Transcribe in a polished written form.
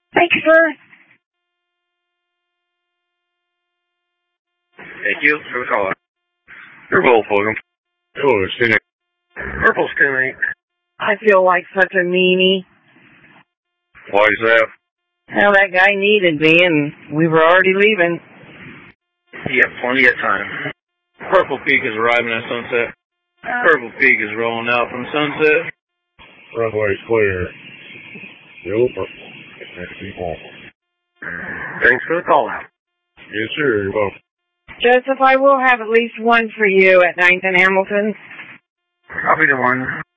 Thank you, sir. Thank you for the call. You're both welcome. Oh, Cynic. Purple Cynic. I feel like such a meanie. Why is that? Well, that guy needed me, and we were already leaving. You have plenty of time. Purple Peak is arriving at sunset. Purple Peak is rolling out from sunset. Runway's clear. Yep. Thanks for the call out. Yes, sir. You're welcome. Joseph, I will have at least one for you at 9th and Hamilton. Copy the one.